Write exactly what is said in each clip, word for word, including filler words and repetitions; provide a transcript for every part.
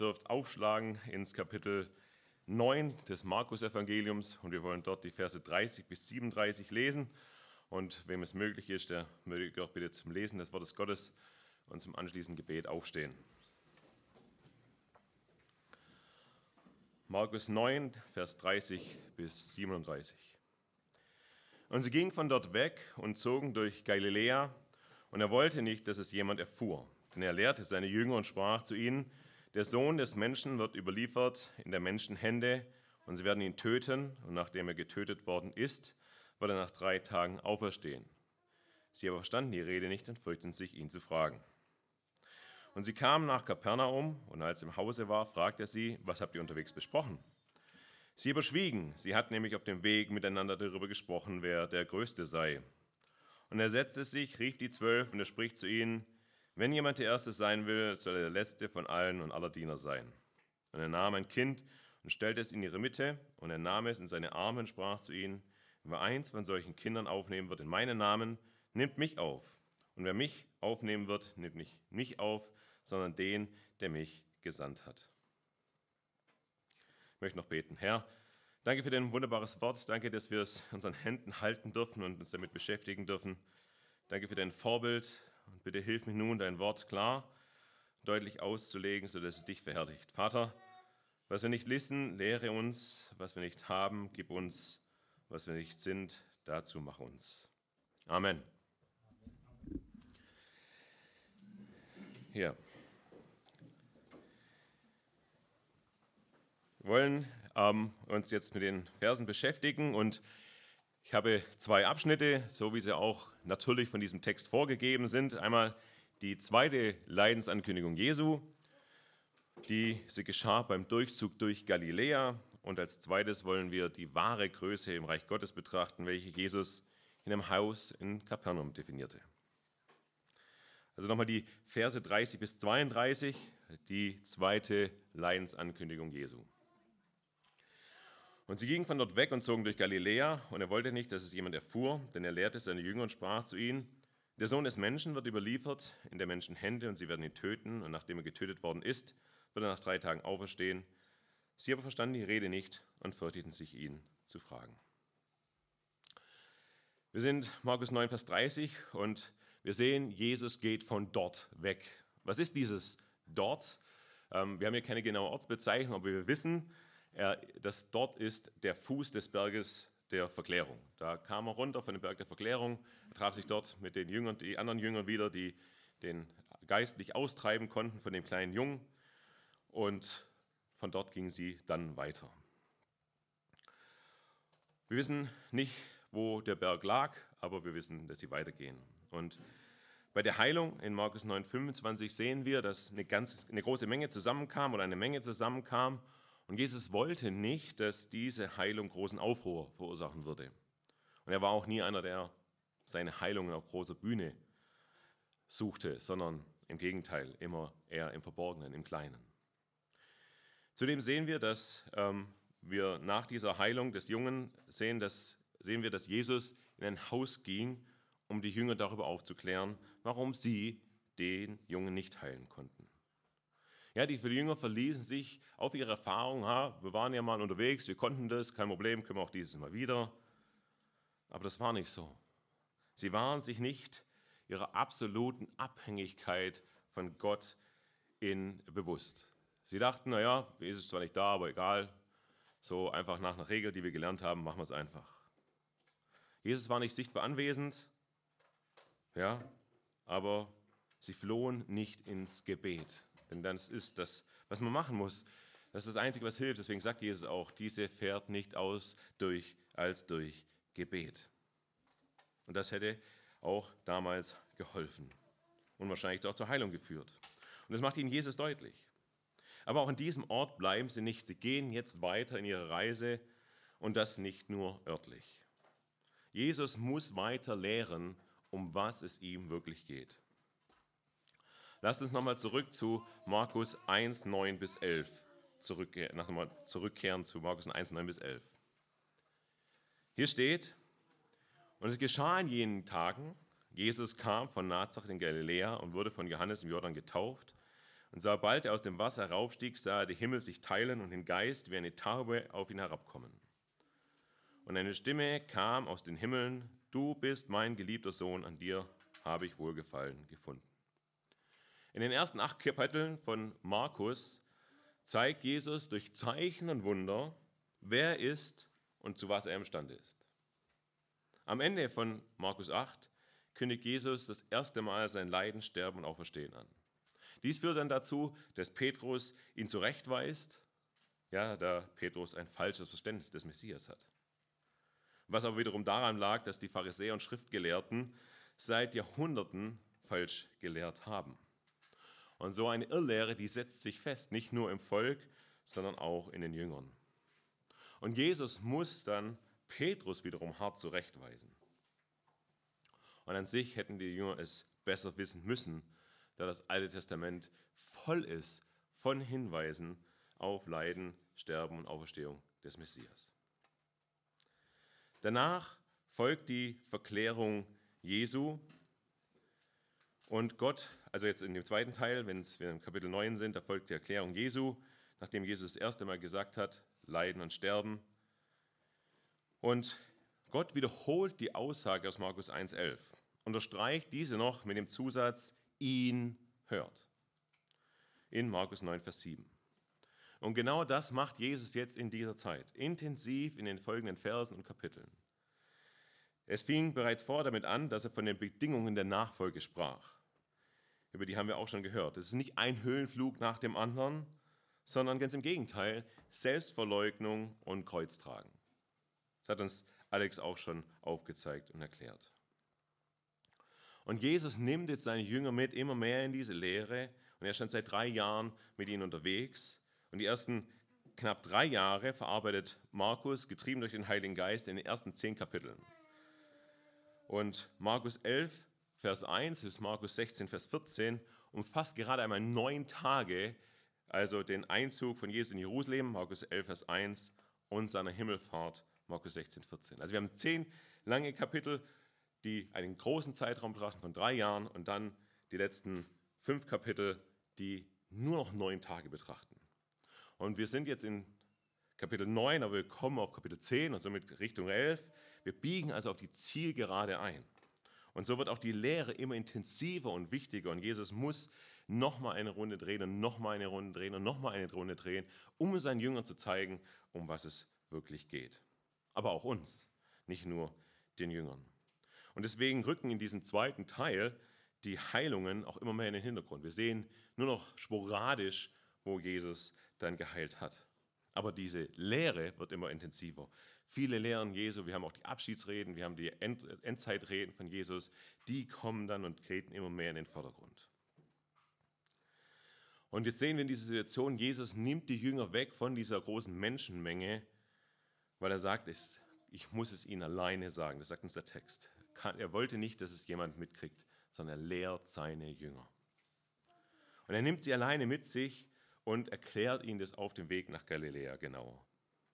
Dürft aufschlagen ins Kapitel neun des Markus-Evangeliums und wir wollen dort die Verse dreißig bis siebenunddreißig lesen. Und wem es möglich ist, der möge auch bitte zum Lesen des Wortes Gottes und zum anschließenden Gebet aufstehen. Markus neun, Vers dreißig bis siebenunddreißig. Und sie gingen von dort weg und zogen durch Galiläa, und er wollte nicht, dass es jemand erfuhr. Denn er lehrte seine Jünger und sprach zu ihnen: Der Sohn des Menschen wird überliefert in der Menschen Hände, und sie werden ihn töten, und nachdem er getötet worden ist, wird er nach drei Tagen auferstehen. Sie aber verstanden die Rede nicht und fürchteten sich, ihn zu fragen. Und sie kamen nach Kapernaum, und als er im Hause war, fragte er sie: Was habt ihr unterwegs besprochen? Sie aber schwiegen, sie hatten nämlich auf dem Weg miteinander darüber gesprochen, wer der Größte sei. Und er setzte sich, rief die Zwölf, und er spricht zu ihnen: Wenn jemand der Erste sein will, soll er der Letzte von allen und aller Diener sein. Und er nahm ein Kind und stellte es in ihre Mitte, und er nahm es in seine Arme und sprach zu ihnen: Wer eins von solchen Kindern aufnehmen wird in meinen Namen, nimmt mich auf. Und wer mich aufnehmen wird, nimmt nicht mich auf, sondern den, der mich gesandt hat. Ich möchte noch beten. Herr, danke für dein wunderbares Wort. Danke, dass wir es in unseren Händen halten dürfen und uns damit beschäftigen dürfen. Danke für dein Vorbild. Und bitte hilf mir nun, dein Wort klar, deutlich auszulegen, sodass es dich verherrlicht. Vater, was wir nicht wissen, lehre uns. Was wir nicht haben, gib uns. Was wir nicht sind, dazu mach uns. Amen. Hier. Wir wollen ähm, uns jetzt mit den Versen beschäftigen und ich habe zwei Abschnitte, so wie sie auch natürlich von diesem Text vorgegeben sind. Einmal die zweite Leidensankündigung Jesu, die sie geschah beim Durchzug durch Galiläa. Und als zweites wollen wir die wahre Größe im Reich Gottes betrachten, welche Jesus in einem Haus in Kapernaum definierte. Also nochmal die Verse dreißig bis zweiunddreißig, die zweite Leidensankündigung Jesu. Und sie gingen von dort weg und zogen durch Galiläa, und er wollte nicht, dass es jemand erfuhr, denn er lehrte seine Jünger und sprach zu ihnen: Der Sohn des Menschen wird überliefert in der Menschen Hände, und sie werden ihn töten, und nachdem er getötet worden ist, wird er nach drei Tagen auferstehen. Sie aber verstanden die Rede nicht und fürchteten sich, ihn zu fragen. Wir sind Markus neun, Vers dreißig, und wir sehen, Jesus geht von dort weg. Was ist dieses dort? Wir haben hier keine genaue Ortsbezeichnung, aber wir wissen, dass dort ist der Fuß des Berges der Verklärung. Da kam er runter von dem Berg der Verklärung, traf sich dort mit den Jüngern, die anderen Jüngern wieder, die den Geist nicht austreiben konnten von dem kleinen Jungen, und von dort gingen sie dann weiter. Wir wissen nicht, wo der Berg lag, aber wir wissen, dass sie weitergehen. Und bei der Heilung in Markus neun, fünfundzwanzig sehen wir, dass eine, ganz, eine große Menge zusammenkam oder eine Menge zusammenkam. Und Jesus wollte nicht, dass diese Heilung großen Aufruhr verursachen würde. Und er war auch nie einer, der seine Heilungen auf großer Bühne suchte, sondern im Gegenteil, immer eher im Verborgenen, im Kleinen. Zudem sehen wir, dass ähm, wir nach dieser Heilung des Jungen sehen, dass, sehen wir, dass Jesus in ein Haus ging, um die Jünger darüber aufzuklären, warum sie den Jungen nicht heilen konnten. Ja, die Jünger verließen sich auf ihre Erfahrung. Ha, wir waren ja mal unterwegs, wir konnten das, kein Problem, können wir auch dieses Mal wieder. Aber das war nicht so. Sie waren sich nicht ihrer absoluten Abhängigkeit von Gott in bewusst. Sie dachten, naja, Jesus ist zwar nicht da, aber egal, so einfach nach einer Regel, die wir gelernt haben, machen wir es einfach. Jesus war nicht sichtbar anwesend, ja, aber sie flohen nicht ins Gebet. Denn das ist das, was man machen muss. Das ist das Einzige, was hilft. Deswegen sagt Jesus auch, diese fährt nicht aus durch, als durch Gebet. Und das hätte auch damals geholfen und wahrscheinlich auch zur Heilung geführt. Und das macht ihnen Jesus deutlich. Aber auch an diesem Ort bleiben sie nicht. Sie gehen jetzt weiter in ihre Reise, und das nicht nur örtlich. Jesus muss weiter lehren, um was es ihm wirklich geht. Lasst uns nochmal zurück zu Markus eins, neun bis elf zurückkehren, nochmal zurückkehren zu Markus eins, neun bis elf. Hier steht: Und es geschah in jenen Tagen, Jesus kam von Nazareth in Galiläa und wurde von Johannes im Jordan getauft. Und sobald er aus dem Wasser heraufstieg, sah er die Himmel sich teilen und den Geist wie eine Taube auf ihn herabkommen. Und eine Stimme kam aus den Himmeln: Du bist mein geliebter Sohn, an dir habe ich Wohlgefallen gefunden. In den ersten acht Kapiteln von Markus zeigt Jesus durch Zeichen und Wunder, wer er ist und zu was er imstande ist. Am Ende von Markus acht kündigt Jesus das erste Mal sein Leiden, Sterben und Auferstehen an. Dies führt dann dazu, dass Petrus ihn zurechtweist, ja, da Petrus ein falsches Verständnis des Messias hat. Was aber wiederum daran lag, dass die Pharisäer und Schriftgelehrten seit Jahrhunderten falsch gelehrt haben. Und so eine Irrlehre, die setzt sich fest, nicht nur im Volk, sondern auch in den Jüngern. Und Jesus muss dann Petrus wiederum hart zurechtweisen. Und an sich hätten die Jünger es besser wissen müssen, da das Alte Testament voll ist von Hinweisen auf Leiden, Sterben und Auferstehung des Messias. Danach folgt die Verklärung Jesu und Gott, also jetzt in dem zweiten Teil, wenn wir im Kapitel neun sind, da folgt die Erklärung Jesu, nachdem Jesus das erste Mal gesagt hat, Leiden und Sterben. Und Gott wiederholt die Aussage aus Markus eins elf, unterstreicht diese noch mit dem Zusatz, ihn hört. In Markus neun, Vers sieben. Und genau das macht Jesus jetzt in dieser Zeit, intensiv in den folgenden Versen und Kapiteln. Es fing bereits vor damit an, dass er von den Bedingungen der Nachfolge sprach. Über die haben wir auch schon gehört. Es ist nicht ein Höhenflug nach dem anderen, sondern ganz im Gegenteil, Selbstverleugnung und Kreuztragen. Das hat uns Alex auch schon aufgezeigt und erklärt. Und Jesus nimmt jetzt seine Jünger mit immer mehr in diese Lehre und er ist schon seit drei Jahren mit ihnen unterwegs. Und die ersten knapp drei Jahre verarbeitet Markus, getrieben durch den Heiligen Geist, in den ersten zehn Kapiteln. Und Markus elf, Vers eins bis Markus sechzehn, Vers vierzehn umfasst gerade einmal neun Tage, also den Einzug von Jesus in Jerusalem, Markus elf, Vers eins, und seiner Himmelfahrt, Markus sechzehn, vierzehn. Also wir haben zehn lange Kapitel, die einen großen Zeitraum betrachten von drei Jahren und dann die letzten fünf Kapitel, die nur noch neun Tage betrachten. Und wir sind jetzt in Kapitel neun, aber wir kommen auf Kapitel zehn und somit Richtung elf. Wir biegen also auf die Zielgerade ein. Und so wird auch die Lehre immer intensiver und wichtiger. Und Jesus muss nochmal eine Runde drehen und nochmal eine Runde drehen und nochmal eine Runde drehen, um seinen Jüngern zu zeigen, um was es wirklich geht. Aber auch uns, nicht nur den Jüngern. Und deswegen rücken in diesem zweiten Teil die Heilungen auch immer mehr in den Hintergrund. Wir sehen nur noch sporadisch, wo Jesus dann geheilt hat. Aber diese Lehre wird immer intensiver. Viele Lehren Jesu, wir haben auch die Abschiedsreden, wir haben die End- Endzeitreden von Jesus, die kommen dann und treten immer mehr in den Vordergrund. Und jetzt sehen wir in dieser Situation, Jesus nimmt die Jünger weg von dieser großen Menschenmenge, weil er sagt, ich muss es ihnen alleine sagen. Das sagt uns der Text. Er wollte nicht, dass es jemand mitkriegt, sondern er lehrt seine Jünger. Und er nimmt sie alleine mit sich und erklärt ihnen das auf dem Weg nach Galiläa genauer,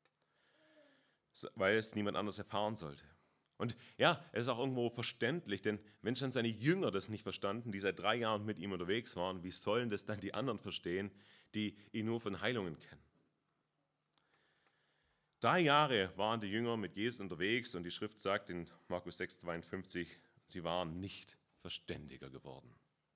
weil es niemand anders erfahren sollte. Und ja, es ist auch irgendwo verständlich, denn wenn schon seine Jünger das nicht verstanden, die seit drei Jahren mit ihm unterwegs waren, wie sollen das dann die anderen verstehen, die ihn nur von Heilungen kennen? Drei Jahre waren die Jünger mit Jesus unterwegs und die Schrift sagt in Markus sechs, zweiundfünfzig, sie waren nicht verständiger geworden.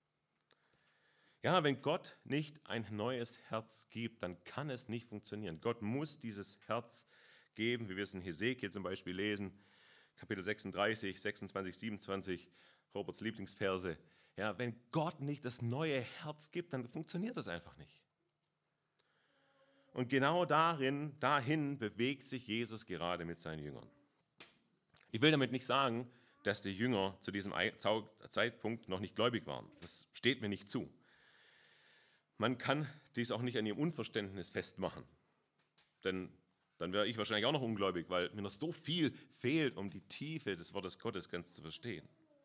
Ja, wenn Gott nicht ein neues Herz gibt, dann kann es nicht funktionieren. Gott muss dieses Herz geben, wie wir es in Hesekiel zum Beispiel lesen, Kapitel sechsunddreißig, sechsundzwanzig, siebenundzwanzig, Roberts Lieblingsverse. Ja, wenn Gott nicht das neue Herz gibt, dann funktioniert das einfach nicht. Und genau darin, dahin bewegt sich Jesus gerade mit seinen Jüngern. Ich will damit nicht sagen, dass die Jünger zu diesem Zeitpunkt noch nicht gläubig waren. Das steht mir nicht zu. Man kann dies auch nicht an ihrem Unverständnis festmachen. Denn dann wäre ich wahrscheinlich auch noch ungläubig, weil mir noch so viel fehlt, um die Tiefe des Wortes Gottes ganz zu verstehen.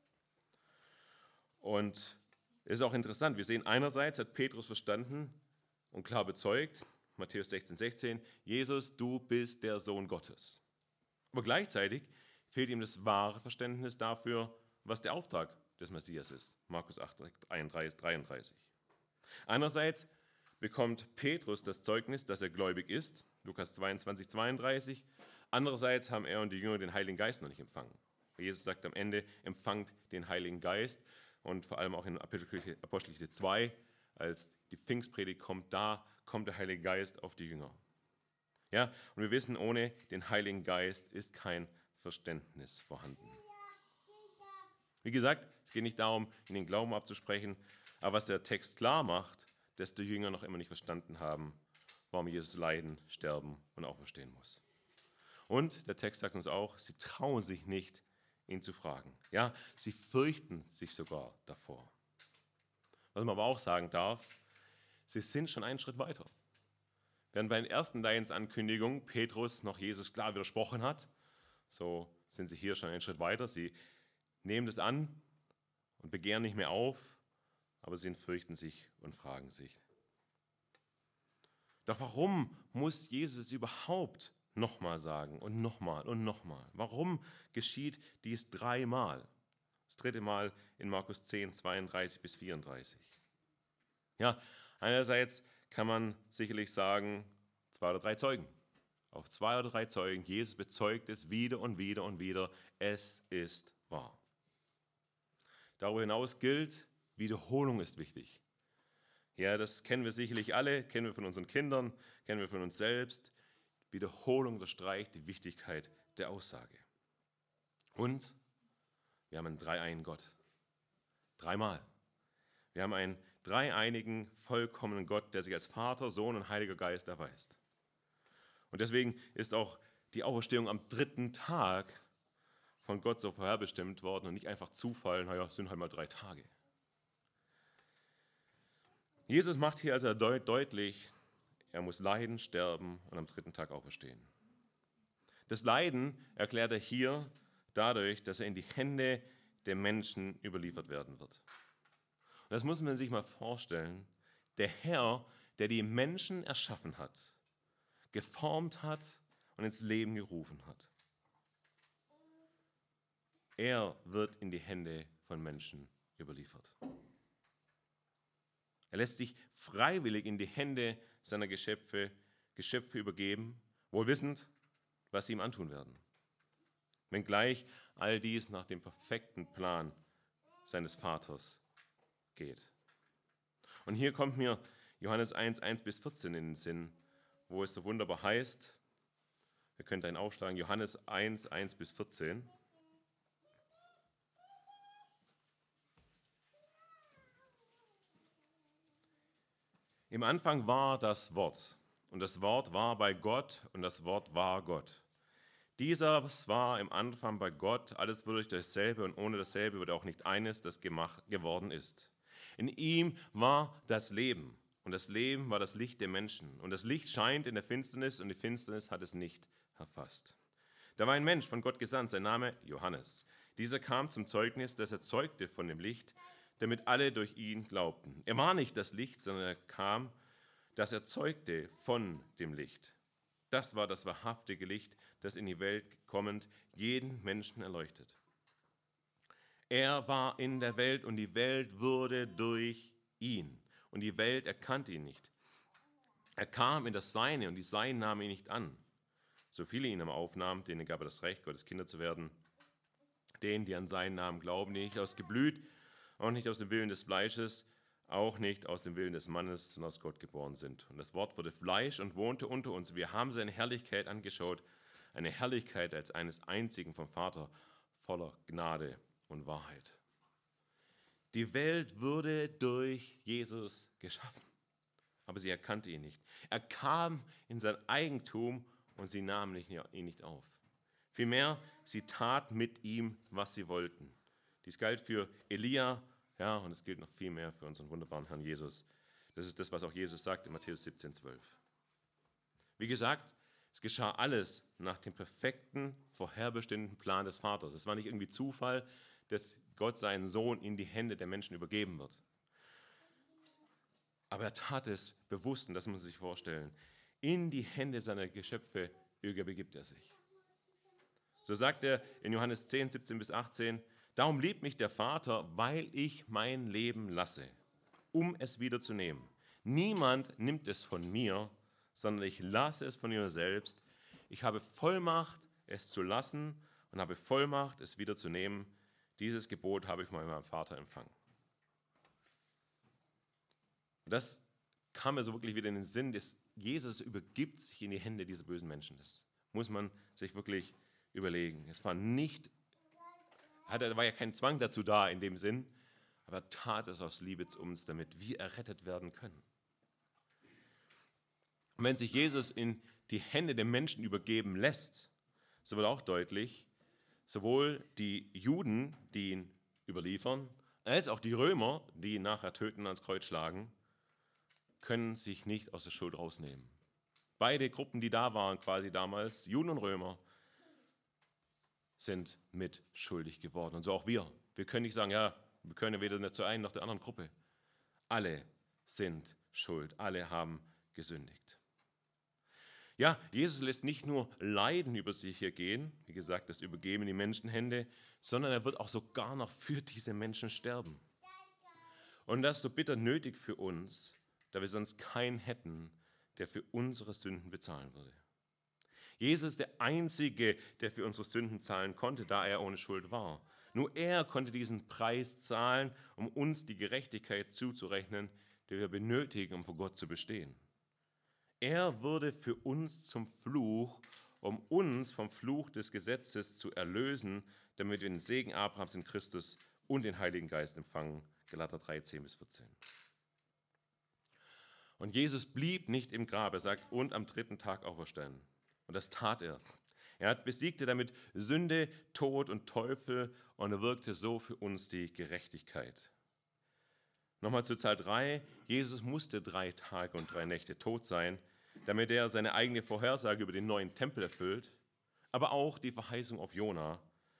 Und es ist auch interessant, wir sehen einerseits, hat Petrus verstanden und klar bezeugt, Matthäus sechzehn, sechzehn, Jesus, du bist der Sohn Gottes. Aber gleichzeitig fehlt ihm das wahre Verständnis dafür, was der Auftrag des Messias ist. Markus acht, einunddreißig, dreiunddreißig. Andererseits bekommt Petrus das Zeugnis, dass er gläubig ist, Lukas zweiundzwanzig, zweiunddreißig. Andererseits haben er und die Jünger den Heiligen Geist noch nicht empfangen. Jesus sagt am Ende, empfangt den Heiligen Geist, und vor allem auch in Apostelgeschichte zwei, als die Pfingstpredigt kommt, da kommt der Heilige Geist auf die Jünger. Ja, und wir wissen, ohne den Heiligen Geist ist kein Verständnis vorhanden. Wie gesagt, es geht nicht darum, in den Glauben abzusprechen, aber was der Text klar macht, dass die Jünger noch immer nicht verstanden haben, warum Jesus leiden, sterben und auferstehen muss. Und der Text sagt uns auch, sie trauen sich nicht, ihn zu fragen. Ja, sie fürchten sich sogar davor. Was man aber auch sagen darf, sie sind schon einen Schritt weiter. Während bei den ersten Leidensankündigungen Petrus noch Jesus klar widersprochen hat, so sind sie hier schon einen Schritt weiter. Sie nehmen das an und begehren nicht mehr auf, aber sie fürchten sich und fragen sich. Doch warum muss Jesus überhaupt nochmal sagen und nochmal und nochmal? Warum geschieht dies dreimal? Das dritte Mal in Markus zehn, zweiunddreißig bis vierunddreißig. Ja, einerseits kann man sicherlich sagen, zwei oder drei Zeugen. Auf zwei oder drei Zeugen, Jesus bezeugt es wieder und wieder und wieder, es ist wahr. Darüber hinaus gilt, Wiederholung ist wichtig. Ja, das kennen wir sicherlich alle, kennen wir von unseren Kindern, kennen wir von uns selbst. Wiederholung unterstreicht die Wichtigkeit der Aussage. Und wir haben einen dreieinigen Gott. Dreimal. Wir haben einen dreieinigen, vollkommenen Gott, der sich als Vater, Sohn und Heiliger Geist erweist. Und deswegen ist auch die Auferstehung am dritten Tag von Gott so vorherbestimmt worden und nicht einfach Zufall, naja, es sind halt mal drei Tage. Jesus macht hier also deut- deutlich, er muss leiden, sterben und am dritten Tag auferstehen. Das Leiden erklärt er hier dadurch, dass er in die Hände der Menschen überliefert werden wird. Und das muss man sich mal vorstellen. Der Herr, der die Menschen erschaffen hat, geformt hat und ins Leben gerufen hat. Er wird in die Hände von Menschen überliefert. Er lässt sich freiwillig in die Hände seiner Geschöpfe, Geschöpfe übergeben, wohl wissend, was sie ihm antun werden. Wenngleich all dies nach dem perfekten Plan seines Vaters geht. Und hier kommt mir Johannes eins, eins bis vierzehn in den Sinn, wo es so wunderbar heißt, ihr könnt einen aufschlagen, Johannes eins, eins bis vierzehn. Im Anfang war das Wort, und das Wort war bei Gott, und das Wort war Gott. Dieser war im Anfang bei Gott, alles wurde durch dasselbe, und ohne dasselbe wurde auch nicht eines, das gemacht geworden ist. In ihm war das Leben, und das Leben war das Licht der Menschen. Und das Licht scheint in der Finsternis, und die Finsternis hat es nicht erfasst. Da war ein Mensch von Gott gesandt, sein Name Johannes. Dieser kam zum Zeugnis, das er zeugte von dem Licht, damit alle durch ihn glaubten. Er war nicht das Licht, sondern er kam, das er zeugte von dem Licht. Das war das wahrhaftige Licht, das in die Welt kommend jeden Menschen erleuchtet. Er war in der Welt und die Welt wurde durch ihn. Und die Welt erkannte ihn nicht. Er kam in das Seine und die Seinen nahmen ihn nicht an. So viele ihn aber aufnahmen, denen gab er das Recht, Gottes Kinder zu werden. Denen, die an seinen Namen glauben, die nicht aus Geblüt, auch nicht aus dem Willen des Fleisches, auch nicht aus dem Willen des Mannes, sondern aus Gott geboren sind. Und das Wort wurde Fleisch und wohnte unter uns. Wir haben seine Herrlichkeit angeschaut, eine Herrlichkeit als eines einzigen vom Vater, voller Gnade und Wahrheit. Die Welt wurde durch Jesus geschaffen, aber sie erkannte ihn nicht. Er kam in sein Eigentum und sie nahmen ihn nicht auf. Vielmehr, sie tat mit ihm, was sie wollten. Dies galt für Elia, ja, und es gilt noch viel mehr für unseren wunderbaren Herrn Jesus. Das ist das, was auch Jesus sagt in Matthäus siebzehn, zwölf. Wie gesagt, es geschah alles nach dem perfekten, vorherbestimmten Plan des Vaters. Es war nicht irgendwie Zufall, dass Gott seinen Sohn in die Hände der Menschen übergeben wird. Aber er tat es bewusst, und das muss man sich vorstellen. In die Hände seiner Geschöpfe übergibt er sich. So sagt er in Johannes zehn, siebzehn bis achtzehn, darum liebt mich der Vater, weil ich mein Leben lasse, um es wieder zu nehmen. Niemand nimmt es von mir, sondern ich lasse es von mir selbst. Ich habe Vollmacht, es zu lassen und habe Vollmacht, es wieder zu nehmen. Dieses Gebot habe ich von meinem Vater empfangen. Das kam mir so wirklich wieder in den Sinn, dass Jesus übergibt sich in die Hände dieser bösen Menschen. Das muss man sich wirklich überlegen. Es war nicht, da war ja kein Zwang dazu da in dem Sinn, aber er tat es aus Liebe zu uns, damit wir errettet werden können. Und wenn sich Jesus in die Hände der Menschen übergeben lässt, so wird auch deutlich, sowohl die Juden, die ihn überliefern, als auch die Römer, die ihn nachher töten und ans Kreuz schlagen, können sich nicht aus der Schuld rausnehmen. Beide Gruppen, die da waren quasi damals, Juden und Römer, sind mitschuldig geworden. Und so auch wir. Wir können nicht sagen, ja, wir können weder zur einen noch der anderen Gruppe. Alle sind schuld, alle haben gesündigt. Ja, Jesus lässt nicht nur Leiden über sich hier gehen, wie gesagt, das Übergeben in die Menschenhände, sondern er wird auch sogar noch für diese Menschen sterben. Und das ist so bitter nötig für uns, da wir sonst keinen hätten, der für unsere Sünden bezahlen würde. Jesus ist der Einzige, der für unsere Sünden zahlen konnte, da er ohne Schuld war. Nur er konnte diesen Preis zahlen, um uns die Gerechtigkeit zuzurechnen, die wir benötigen, um vor Gott zu bestehen. Er wurde für uns zum Fluch, um uns vom Fluch des Gesetzes zu erlösen, damit wir den Segen Abrahams in Christus und den Heiligen Geist empfangen. Galater drei, zehn bis vierzehn. Und Jesus blieb nicht im Grab, er sagt, und am dritten Tag auferstehen. Und das tat er. Er besiegte damit Sünde, Tod und Teufel und er wirkte so für uns die Gerechtigkeit. Nochmal zu Zahl drei. Jesus musste drei Tage und drei Nächte tot sein, damit er seine eigene Vorhersage über den neuen Tempel erfüllt, aber auch die Verheißung auf Jona,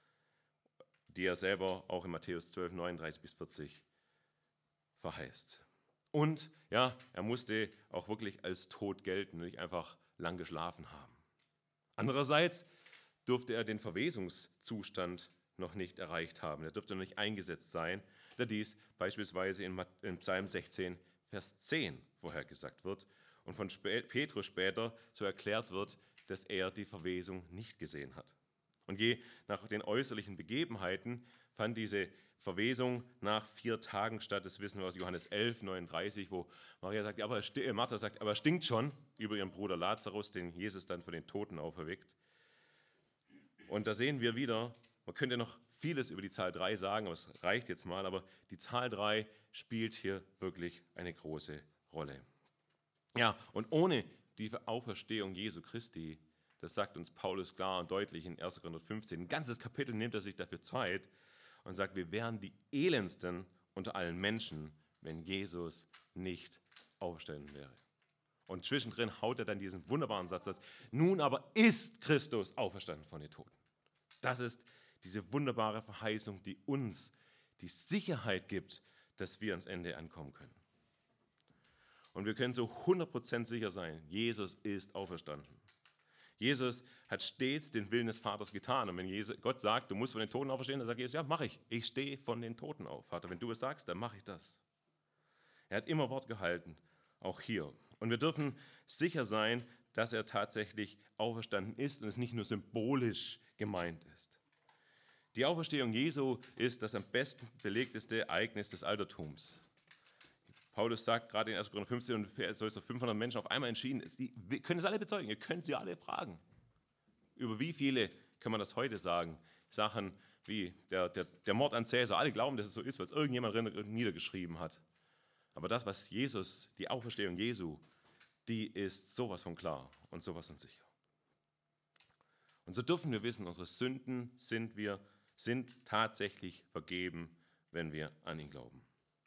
die er selber auch in Matthäus zwölf, neununddreißig bis vierzig verheißt. Und ja, er musste auch wirklich als tot gelten und nicht einfach lang geschlafen haben. Andererseits durfte er den Verwesungszustand noch nicht erreicht haben. Er dürfte noch nicht eingesetzt sein, da dies beispielsweise in Psalm sechzehn, Vers zehn vorhergesagt wird und von Petrus später so erklärt wird, dass er die Verwesung nicht gesehen hat. Und je nach den äußerlichen Begebenheiten fand diese Verwesung nach vier Tagen statt. Das wissen wir aus Johannes elf, neununddreißig, wo Maria sagt, ja, aber äh, Martha sagt, aber er stinkt schon, über ihren Bruder Lazarus, den Jesus dann von den Toten auferweckt. Und da sehen wir wieder, man könnte noch vieles über die Zahl drei sagen, aber es reicht jetzt mal, aber die Zahl drei spielt hier wirklich eine große Rolle. Ja, und ohne die Auferstehung Jesu Christi, das sagt uns Paulus klar und deutlich in erster Korinther fünfzehn, ein ganzes Kapitel nimmt er sich dafür Zeit und sagt, wir wären die elendsten unter allen Menschen, wenn Jesus nicht auferstanden wäre. Und zwischendrin haut er dann diesen wunderbaren Satz, dass nun aber ist Christus auferstanden von den Toten. Das ist diese wunderbare Verheißung, die uns die Sicherheit gibt, dass wir ans Ende ankommen können. Und wir können so hundert Prozent sicher sein, Jesus ist auferstanden. Jesus hat stets den Willen des Vaters getan. Und wenn Jesus, Gott sagt, du musst von den Toten auferstehen, dann sagt Jesus, ja, mache ich. Ich stehe von den Toten auf. Vater, wenn du es sagst, dann mache ich das. Er hat immer Wort gehalten, auch hier. Und wir dürfen sicher sein, dass er tatsächlich auferstanden ist und es nicht nur symbolisch gemeint ist. Die Auferstehung Jesu ist das am besten belegteste Ereignis des Altertums. Paulus sagt gerade in erster Korinther fünfzehn, so ist auf fünfhundert Menschen auf einmal entschieden. Wir können es alle bezeugen, ihr könnt sie alle fragen. Über wie viele kann man das heute sagen? Sachen wie der, der, der Mord an Cäsar, alle glauben, dass es so ist, weil es irgendjemand niedergeschrieben hat. Aber das, was Jesus, die Auferstehung Jesu, die ist sowas von klar und sowas von sicher. Und so dürfen wir wissen, unsere Sünden sind, wir, sind tatsächlich vergeben, wenn wir an ihn glauben.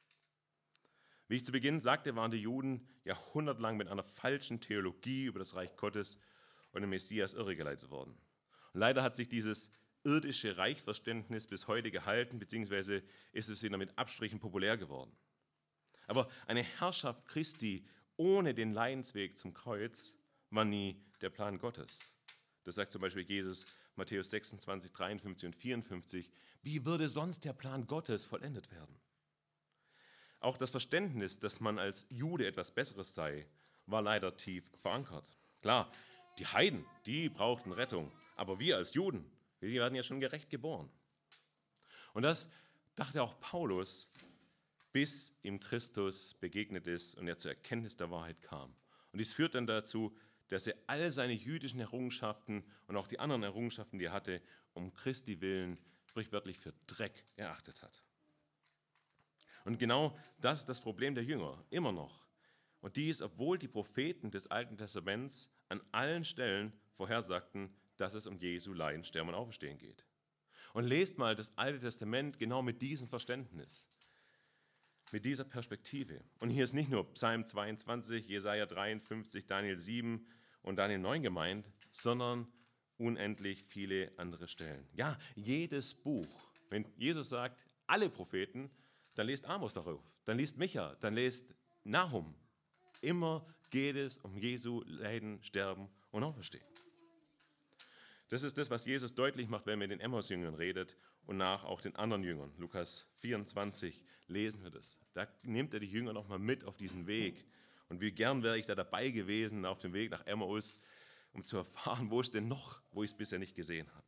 Wie ich zu Beginn sagte, waren die Juden jahrhundertelang mit einer falschen Theologie über das Reich Gottes und den Messias irregeleitet worden. Und leider hat sich dieses irdische Reichverständnis bis heute gehalten, beziehungsweise ist es wieder mit Abstrichen populär geworden. Aber eine Herrschaft Christi ohne den Leidensweg zum Kreuz war nie der Plan Gottes. Das sagt zum Beispiel Jesus, Matthäus sechsundzwanzig, dreiundfünfzig und vierundfünfzig. Wie würde sonst der Plan Gottes vollendet werden? Auch das Verständnis, dass man als Jude etwas Besseres sei, war leider tief verankert. Klar, die Heiden, die brauchten Rettung, aber wir als Juden, wir werden ja schon gerecht geboren. Und das dachte auch Paulus, bis ihm Christus begegnet ist und er zur Erkenntnis der Wahrheit kam. Und dies führt dann dazu, dass er all seine jüdischen Errungenschaften und auch die anderen Errungenschaften, die er hatte, um Christi willen, sprichwörtlich für Dreck erachtet hat. Und genau das ist das Problem der Jünger, immer noch. Und dies, obwohl die Propheten des Alten Testaments an allen Stellen vorhersagten, dass es um Jesu Leiden, Sterben und Auferstehen geht. Und lest mal das Alte Testament genau mit diesem Verständnis, mit dieser Perspektive. Und hier ist nicht nur Psalm zweiundzwanzig, Jesaja dreiundfünfzig, Daniel sieben und Daniel neun gemeint, sondern unendlich viele andere Stellen. Ja, jedes Buch. Wenn Jesus sagt, alle Propheten, dann lest Amos darauf, dann liest Micha, dann lest Nahum. Immer geht es um Jesu Leiden, Sterben und Auferstehen. Das ist das, was Jesus deutlich macht, wenn er mit den Emmaus-Jüngern redet und nach auch den anderen Jüngern. Lukas vierundzwanzig lesen wir das. Da nimmt er die Jünger nochmal mit auf diesen Weg. Und wie gern wäre ich da dabei gewesen auf dem Weg nach Emmaus, um zu erfahren, wo es denn noch, wo ich es bisher nicht gesehen habe.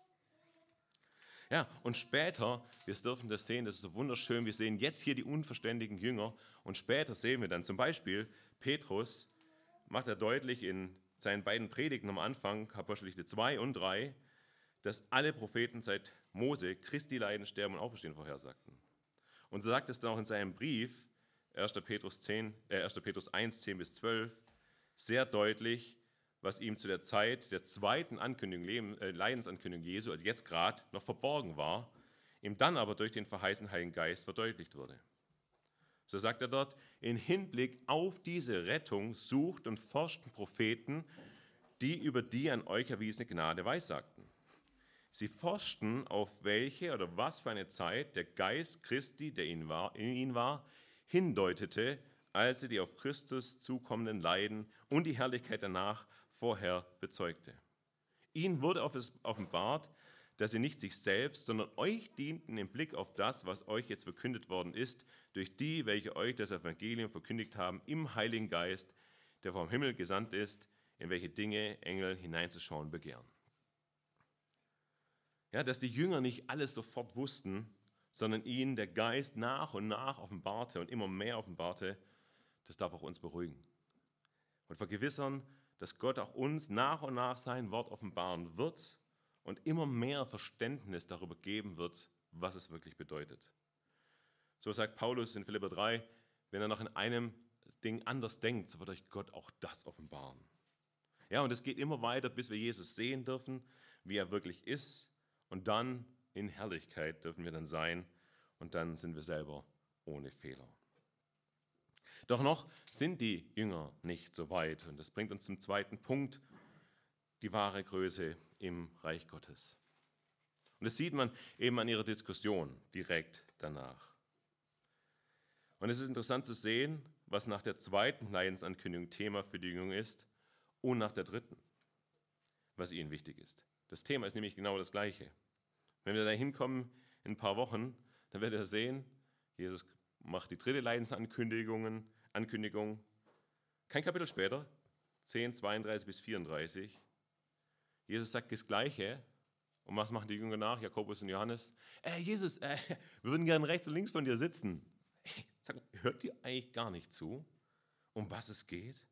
Ja, und später, wir dürfen das sehen, das ist so wunderschön, wir sehen jetzt hier die unverständigen Jünger und später sehen wir dann zum Beispiel, Petrus macht er deutlich in seinen beiden Predigten am Anfang, Apostelgeschichte zwei und drei, dass alle Propheten seit Mose Christi Leiden, Sterben und Auferstehen vorhersagten. Und so sagt es dann auch in seinem Brief, erster Petrus, zehn, äh, erster Petrus eins, zehn bis zwölf, sehr deutlich, was ihm zu der Zeit der zweiten Ankündigung, Leben, äh, Leidensankündigung Jesu, also jetzt gerade, noch verborgen war, ihm dann aber durch den verheißenen Heiligen Geist verdeutlicht wurde. So sagt er dort, in Hinblick auf diese Rettung sucht und forschten Propheten, die über die an euch erwiesene Gnade weissagten. Sie forschten, auf welche oder was für eine Zeit der Geist Christi, der in ihnen war, hindeutete, als er die auf Christus zukommenden Leiden und die Herrlichkeit danach vorher bezeugte. Ihnen wurde offenbart, dass sie nicht sich selbst, sondern euch dienten im Blick auf das, was euch jetzt verkündet worden ist, durch die, welche euch das Evangelium verkündigt haben, im Heiligen Geist, der vom Himmel gesandt ist, in welche Dinge Engel hineinzuschauen begehren. Ja, dass die Jünger nicht alles sofort wussten, sondern ihnen der Geist nach und nach offenbarte und immer mehr offenbarte, das darf auch uns beruhigen. Und vergewissern, dass Gott auch uns nach und nach sein Wort offenbaren wird und immer mehr Verständnis darüber geben wird, was es wirklich bedeutet. So sagt Paulus in Philipper drei, wenn er noch in einem Ding anders denkt, so wird euch Gott auch das offenbaren. Ja, und es geht immer weiter, bis wir Jesus sehen dürfen, wie er wirklich ist. Und dann in Herrlichkeit dürfen wir dann sein und dann sind wir selber ohne Fehler. Doch noch sind die Jünger nicht so weit. Und das bringt uns zum zweiten Punkt, die wahre Größe im Reich Gottes. Und das sieht man eben an ihrer Diskussion direkt danach. Und es ist interessant zu sehen, was nach der zweiten Leidensankündigung Thema für die Jünger ist und nach der dritten, was ihnen wichtig ist. Das Thema ist nämlich genau das Gleiche. Wenn wir da hinkommen in ein paar Wochen, dann werdet ihr sehen, Jesus macht die dritte Leidensankündigung, Ankündigung, kein Kapitel später, zehn, zweiunddreißig bis vierunddreißig. Jesus sagt das Gleiche. Und was machen die Jünger nach, Jakobus und Johannes? Äh, Jesus, äh, wir würden gerne rechts und links von dir sitzen. Sag, hört ihr eigentlich gar nicht zu, um was es geht?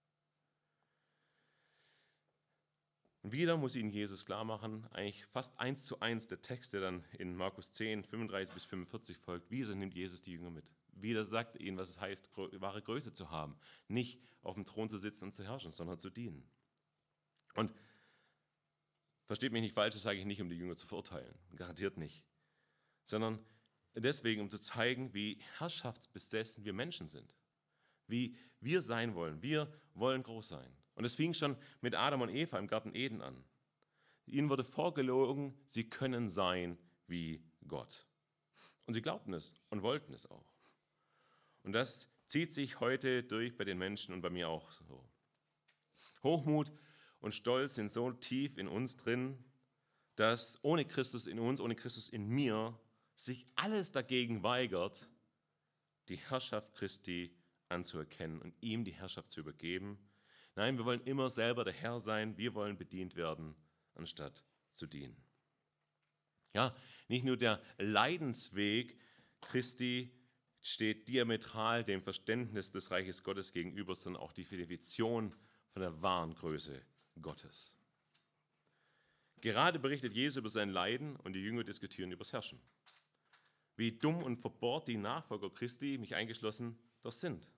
Und wieder muss ihnen Jesus klar machen, eigentlich fast eins zu eins der Text, der dann in Markus zehn, fünfunddreißig bis fünfundvierzig folgt. Wieder nimmt Jesus die Jünger mit. Wieder sagt er ihnen, was es heißt, wahre Größe zu haben. Nicht auf dem Thron zu sitzen und zu herrschen, sondern zu dienen. Und versteht mich nicht falsch, das sage ich nicht, um die Jünger zu verurteilen. Garantiert nicht. Sondern deswegen, um zu zeigen, wie herrschaftsbesessen wir Menschen sind. Wie wir sein wollen. Wir wollen groß sein. Und es fing schon mit Adam und Eva im Garten Eden an. Ihnen wurde vorgelogen, sie können sein wie Gott. Und sie glaubten es und wollten es auch. Und das zieht sich heute durch bei den Menschen und bei mir auch so. Hochmut und Stolz sind so tief in uns drin, dass ohne Christus in uns, ohne Christus in mir, sich alles dagegen weigert, die Herrschaft Christi anzuerkennen und ihm die Herrschaft zu übergeben. Nein, wir wollen immer selber der Herr sein, wir wollen bedient werden, anstatt zu dienen. Ja, nicht nur der Leidensweg Christi steht diametral dem Verständnis des Reiches Gottes gegenüber, sondern auch die Definition von der wahren Größe Gottes. Gerade berichtet Jesus über sein Leiden und die Jünger diskutieren über das Herrschen. Wie dumm und verbohrt die Nachfolger Christi, mich eingeschlossen, doch sind.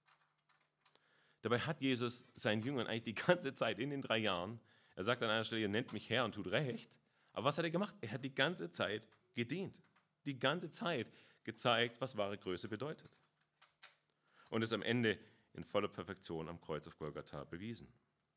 Dabei hat Jesus seinen Jüngern eigentlich die ganze Zeit in den drei Jahren, er sagt an einer Stelle, ihr nennt mich Herr und tut recht, aber was hat er gemacht? Er hat die ganze Zeit gedient, die ganze Zeit gezeigt, was wahre Größe bedeutet. Und es am Ende in voller Perfektion am Kreuz auf Golgatha bewiesen.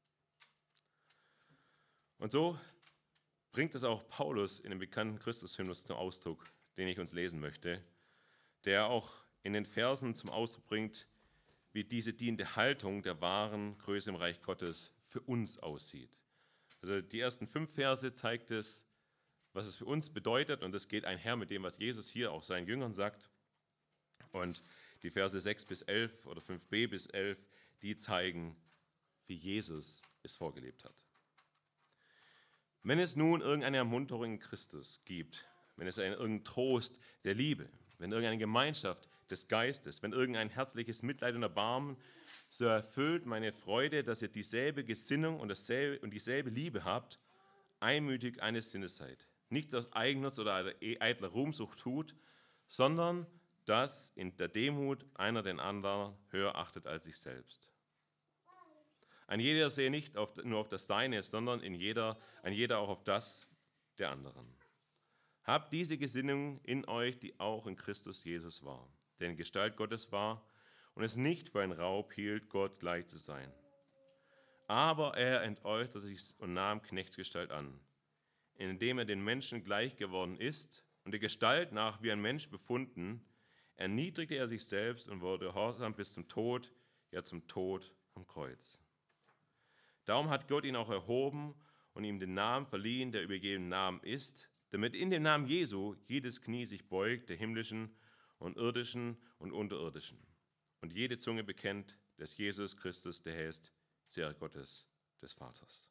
Und so bringt es auch Paulus in dem bekannten Christushymnus zum Ausdruck, den ich uns lesen möchte, der auch in den Versen zum Ausdruck bringt, wie diese dienende Haltung der wahren Größe im Reich Gottes für uns aussieht. Also die ersten fünf Verse zeigt es, was es für uns bedeutet, und das geht einher mit dem, was Jesus hier auch seinen Jüngern sagt. Und die Verse sechs bis elf oder fünf b bis elf, die zeigen, wie Jesus es vorgelebt hat. Wenn es nun irgendeine Ermunterung in Christus gibt, wenn es einen irgendeinen Trost der Liebe, wenn irgendeine Gemeinschaft des Geistes, wenn irgendein herzliches Mitleid und Erbarmen, so erfüllt meine Freude, dass ihr dieselbe Gesinnung und, dasselbe, und dieselbe Liebe habt, einmütig eines Sinnes seid. Nichts aus Eigennutz oder eitler Ruhmsucht tut, sondern dass in der Demut einer den anderen höher achtet als sich selbst. Ein jeder sehe nicht auf, nur auf das Seine, sondern in jeder, ein jeder auch auf das der anderen. Habt diese Gesinnung in euch, die auch in Christus Jesus war, der in Gestalt Gottes war und es nicht für einen Raub hielt, Gott gleich zu sein. Aber er entäußerte sich und nahm Knechtsgestalt an, indem er den Menschen gleich geworden ist und der Gestalt nach wie ein Mensch befunden, erniedrigte er sich selbst und wurde gehorsam bis zum Tod, ja zum Tod am Kreuz. Darum hat Gott ihn auch erhoben und ihm den Namen verliehen, der über jeden Namen ist, damit in dem Namen Jesu jedes Knie sich beugt, der himmlischen und irdischen und unterirdischen. Und jede Zunge bekennt, dass Jesus Christus der Herr ist, zur Ehre Gottes, des Vaters.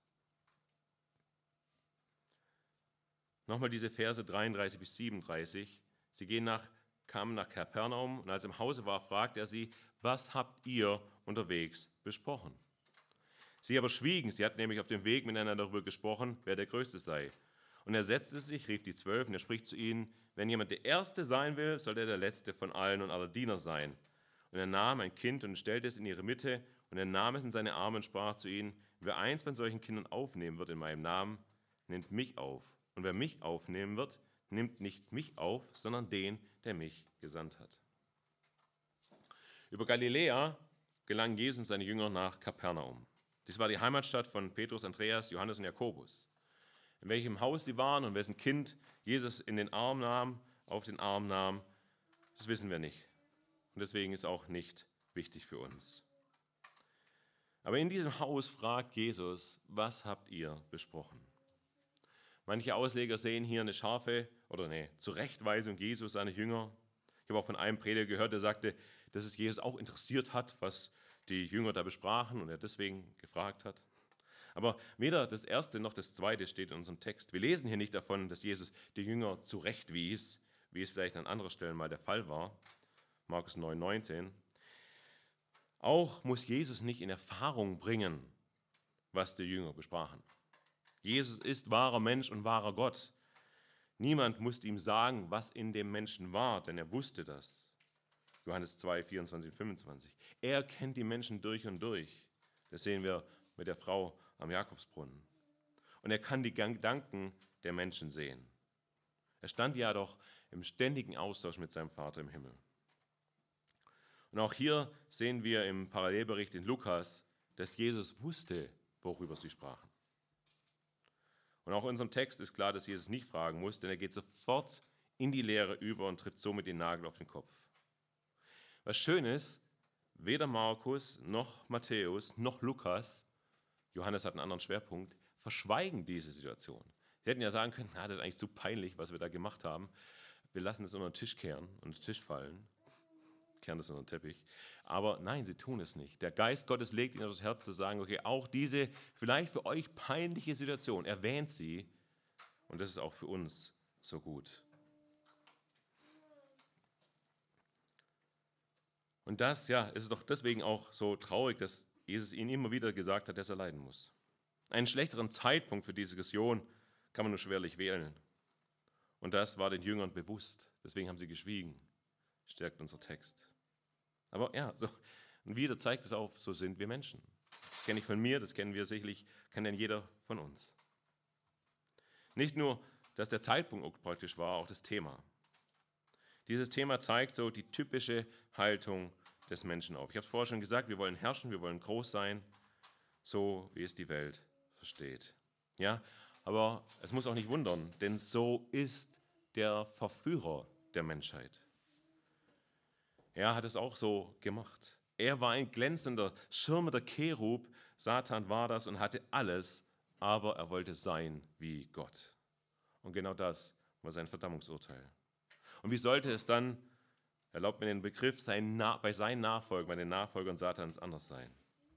Nochmal diese Verse dreiunddreißig bis siebenunddreißig. Sie gehen nach, kamen nach Kapernaum und als er im Hause war, fragte er sie, was habt ihr unterwegs besprochen? Sie aber schwiegen, sie hatten nämlich auf dem Weg miteinander darüber gesprochen, wer der Größte sei. Und er setzte sich, rief die Zwölf und er spricht zu ihnen, wenn jemand der Erste sein will, soll er der Letzte von allen und aller Diener sein. Und er nahm ein Kind und stellte es in ihre Mitte und er nahm es in seine Arme und sprach zu ihnen, wer eins von solchen Kindern aufnehmen wird in meinem Namen, nimmt mich auf. Und wer mich aufnehmen wird, nimmt nicht mich auf, sondern den, der mich gesandt hat. Über Galiläa gelangen Jesus und seine Jünger nach Kapernaum. Dies war die Heimatstadt von Petrus, Andreas, Johannes und Jakobus. In welchem Haus sie waren und wessen Kind Jesus in den Arm nahm, auf den Arm nahm, das wissen wir nicht. Und deswegen ist auch nicht wichtig für uns. Aber in diesem Haus fragt Jesus, was habt ihr besprochen? Manche Ausleger sehen hier eine scharfe oder eine Zurechtweisung Jesus, seiner Jünger. Ich habe auch von einem Prediger gehört, der sagte, dass es Jesus auch interessiert hat, was die Jünger da besprachen und er deswegen gefragt hat. Aber weder das Erste noch das Zweite steht in unserem Text. Wir lesen hier nicht davon, dass Jesus die Jünger zurechtwies, wie es vielleicht an anderer Stelle mal der Fall war. Markus neun, neunzehn. Auch muss Jesus nicht in Erfahrung bringen, was die Jünger besprachen. Jesus ist wahrer Mensch und wahrer Gott. Niemand musste ihm sagen, was in dem Menschen war, denn er wusste das. Johannes zwei, vierundzwanzig und fünfundzwanzig. Er kennt die Menschen durch und durch. Das sehen wir mit der Frau am Jakobsbrunnen. Und er kann die Gedanken der Menschen sehen. Er stand ja doch im ständigen Austausch mit seinem Vater im Himmel. Und auch hier sehen wir im Parallelbericht in Lukas, dass Jesus wusste, worüber sie sprachen. Und auch in unserem Text ist klar, dass Jesus nicht fragen muss, denn er geht sofort in die Lehre über und trifft somit den Nagel auf den Kopf. Was schön ist, weder Markus noch Matthäus noch Lukas, Johannes hat einen anderen Schwerpunkt, verschweigen diese Situation. Sie hätten ja sagen können, na, das ist eigentlich so peinlich, was wir da gemacht haben. Wir lassen es unter den Tisch kehren, unter den Tisch fallen. kehren das unter den Teppich. Aber nein, sie tun es nicht. Der Geist Gottes legt ihnen das Herz zu sagen, okay, auch diese vielleicht für euch peinliche Situation, erwähnt sie. Und das ist auch für uns so gut. Und das, ja, ist doch deswegen auch so traurig, dass Jesus ihnen immer wieder gesagt hat, dass er leiden muss. Einen schlechteren Zeitpunkt für diese Diskussion kann man nur schwerlich wählen. Und das war den Jüngern bewusst. Deswegen haben sie geschwiegen, stärkt unser Text. Aber ja, so, und wieder zeigt es auf, so sind wir Menschen. Das kenne ich von mir, das kennen wir sicherlich, kann denn jeder von uns. Nicht nur, dass der Zeitpunkt praktisch war, auch das Thema. Dieses Thema zeigt so die typische Haltung des Menschen auf. Ich habe es vorher schon gesagt, wir wollen herrschen, wir wollen groß sein, so wie es die Welt versteht. Ja, aber es muss auch nicht wundern, denn so ist der Verführer der Menschheit. Er hat es auch so gemacht. Er war ein glänzender, schirmender Cherub, Satan war das und hatte alles, aber er wollte sein wie Gott. Und genau das war sein Verdammungsurteil. Und wie sollte es dann, erlaubt mir den Begriff, sein, bei seinen Nachfolgern, bei den Nachfolgern Satans anders sein?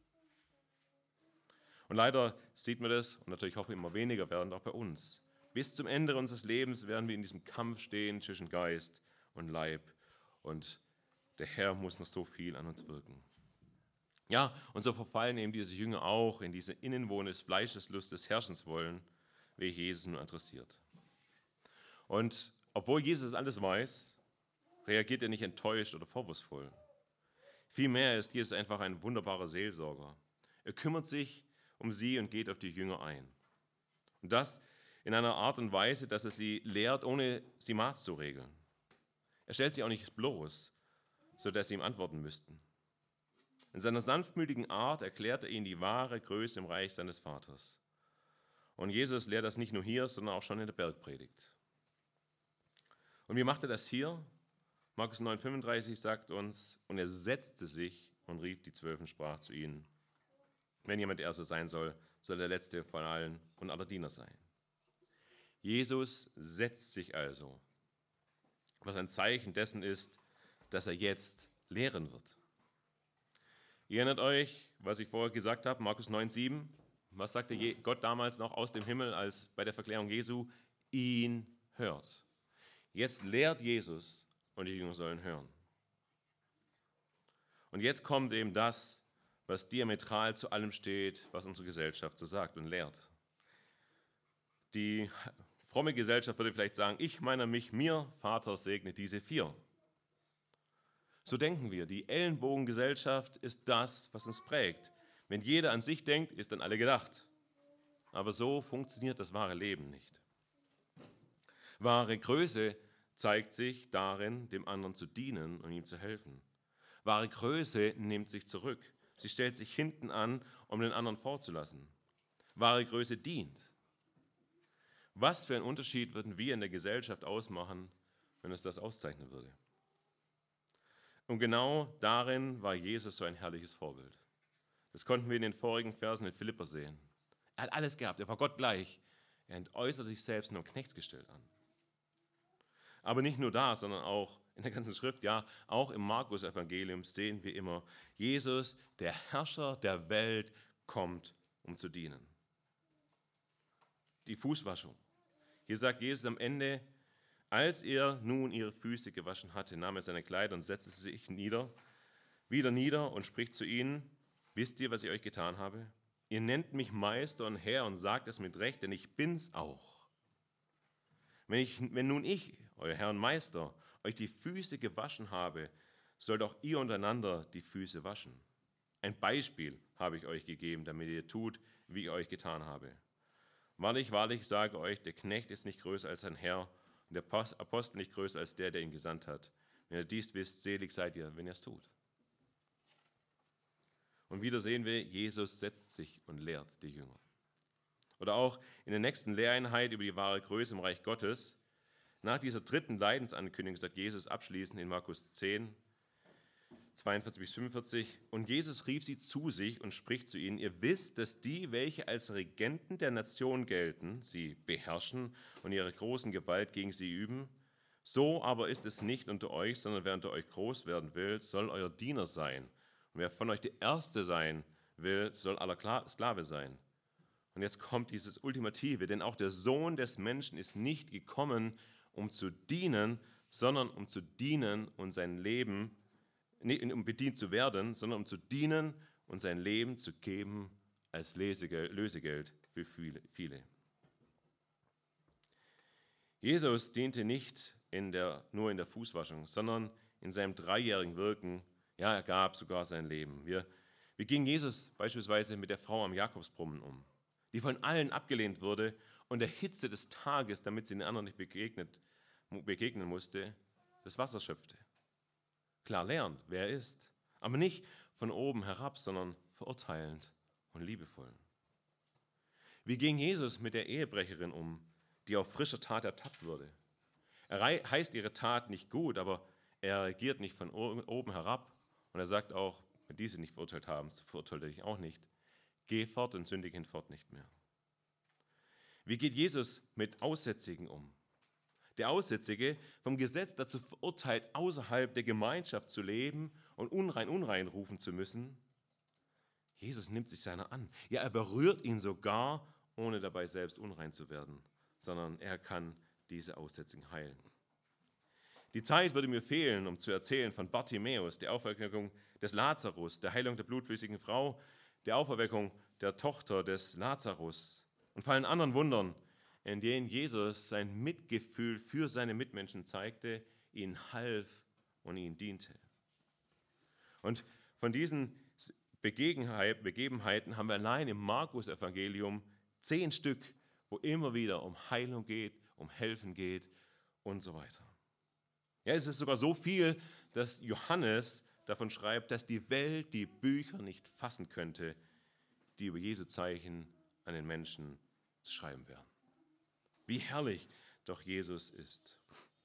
Und leider sieht man das, und natürlich hoffe ich immer weniger werden, auch bei uns. Bis zum Ende unseres Lebens werden wir in diesem Kampf stehen zwischen Geist und Leib. Und der Herr muss noch so viel an uns wirken. Ja, und so verfallen eben diese Jünger auch in diese Innenwohne des Fleisches, Lust des Herrschens wollen, wie Jesus nur adressiert. Und obwohl Jesus alles weiß, reagiert er nicht enttäuscht oder vorwurfsvoll. Vielmehr ist Jesus einfach ein wunderbarer Seelsorger. Er kümmert sich um sie und geht auf die Jünger ein. Und das in einer Art und Weise, dass er sie lehrt, ohne sie maßzuregeln. Er stellt sie auch nicht bloß, sodass sie ihm antworten müssten. In seiner sanftmütigen Art erklärt er ihnen die wahre Größe im Reich seines Vaters. Und Jesus lehrt das nicht nur hier, sondern auch schon in der Bergpredigt. Und wie macht er das hier? Markus neun fünfunddreißig sagt uns, und er setzte sich und rief die Zwölf und sprach zu ihnen, wenn jemand der Erste sein soll, soll der Letzte von allen und aller Diener sein. Jesus setzt sich also, was ein Zeichen dessen ist, dass er jetzt lehren wird. Ihr erinnert euch, was ich vorher gesagt habe, Markus neun sieben, was sagte Gott damals noch aus dem Himmel, als bei der Verklärung Jesu, ihn hört. Jetzt lehrt Jesus und die Jünger sollen hören. Und jetzt kommt eben das, was diametral zu allem steht, was unsere Gesellschaft so sagt und lehrt. Die fromme Gesellschaft würde vielleicht sagen, ich meine mich, mir, Vater, segne diese vier. So denken wir, die Ellenbogengesellschaft ist das, was uns prägt. Wenn jeder an sich denkt, ist an alle gedacht. Aber so funktioniert das wahre Leben nicht. Wahre Größe zeigt sich darin, dem anderen zu dienen und ihm zu helfen. Wahre Größe nimmt sich zurück. Sie stellt sich hinten an, um den anderen vorzulassen. Wahre Größe dient. Was für einen Unterschied würden wir in der Gesellschaft ausmachen, wenn es das auszeichnen würde? Und genau darin war Jesus so ein herrliches Vorbild. Das konnten wir in den vorigen Versen in Philipper sehen. Er hat alles gehabt, er war Gott gleich. Er entäußerte sich selbst nur Knechtsgestalt an. Aber nicht nur da, sondern auch in der ganzen Schrift, ja, auch im Markus-Evangelium sehen wir immer, Jesus, der Herrscher der Welt, kommt, um zu dienen. Die Fußwaschung. Hier sagt Jesus am Ende, als er nun ihre Füße gewaschen hatte, nahm er seine Kleider und setzte sich nieder, wieder nieder und spricht zu ihnen, wisst ihr, was ich euch getan habe? Ihr nennt mich Meister und Herr und sagt es mit Recht, denn ich bin's auch. Wenn, ich, wenn nun ich, euer Herr und Meister, euch die Füße gewaschen habe, sollt auch ihr untereinander die Füße waschen. Ein Beispiel habe ich euch gegeben, damit ihr tut, wie ich euch getan habe. Wahrlich, wahrlich, ich sage euch, der Knecht ist nicht größer als sein Herr und der Apostel nicht größer als der, der ihn gesandt hat. Wenn ihr dies wisst, selig seid ihr, wenn ihr es tut. Und wieder sehen wir, Jesus setzt sich und lehrt die Jünger. Oder auch in der nächsten Lehreinheit über die wahre Größe im Reich Gottes, nach dieser dritten Leidensankündigung sagt Jesus abschließend in Markus zehn, zweiundvierzig bis fünfundvierzig, und Jesus rief sie zu sich und spricht zu ihnen, ihr wisst, dass die, welche als Regenten der Nation gelten, sie beherrschen und ihre großen Gewalt gegen sie üben, So aber ist es nicht unter euch, sondern wer unter euch groß werden will, soll euer Diener sein. Und wer von euch der Erste sein will, soll aller Sklave sein. Und jetzt kommt dieses Ultimative, denn auch der Sohn des Menschen ist nicht gekommen, um zu dienen, sondern um zu dienen und sein Leben, nicht um bedient zu werden, sondern um zu dienen und sein Leben zu geben als Lösegeld für viele. Jesus diente nicht in der, nur in der Fußwaschung, sondern in seinem dreijährigen Wirken, ja, er gab sogar sein Leben. Wir, wie ging Jesus beispielsweise mit der Frau am Jakobsbrunnen um, die von allen abgelehnt wurde und der Hitze des Tages, damit sie den anderen nicht begegnet, begegnen musste, das Wasser schöpfte. Klar lernt, wer er ist, aber nicht von oben herab, sondern verurteilend und liebevoll. Wie ging Jesus mit der Ehebrecherin um, die auf frischer Tat ertappt wurde? Er heißt ihre Tat nicht gut, aber er reagiert nicht von oben herab und er sagt auch, wenn diese nicht verurteilt haben, so verurteilte ich auch nicht. Geh fort und sündige hinfort nicht mehr. Wie geht Jesus mit Aussätzigen um? Der Aussätzige, vom Gesetz dazu verurteilt, außerhalb der Gemeinschaft zu leben und unrein, unrein rufen zu müssen. Jesus nimmt sich seiner an. Ja, er berührt ihn sogar, ohne dabei selbst unrein zu werden, sondern er kann diese Aussätzigen heilen. Die Zeit würde mir fehlen, um zu erzählen von Bartimäus, der Auferweckung des Lazarus, der Heilung der blutflüssigen Frau, der Auferweckung der Tochter des Lazarus und allen anderen Wundern, in denen Jesus sein Mitgefühl für seine Mitmenschen zeigte, ihnen half und ihnen diente. Und von diesen Begebenheiten haben wir allein im Markus-Evangelium zehn Stück, wo immer wieder um Heilung geht, um Helfen geht und so weiter. Ja, es ist sogar so viel, dass Johannes davon schreibt, dass die Welt die Bücher nicht fassen könnte, die über Jesu Zeichen an den Menschen zu schreiben wären. Wie herrlich doch Jesus ist.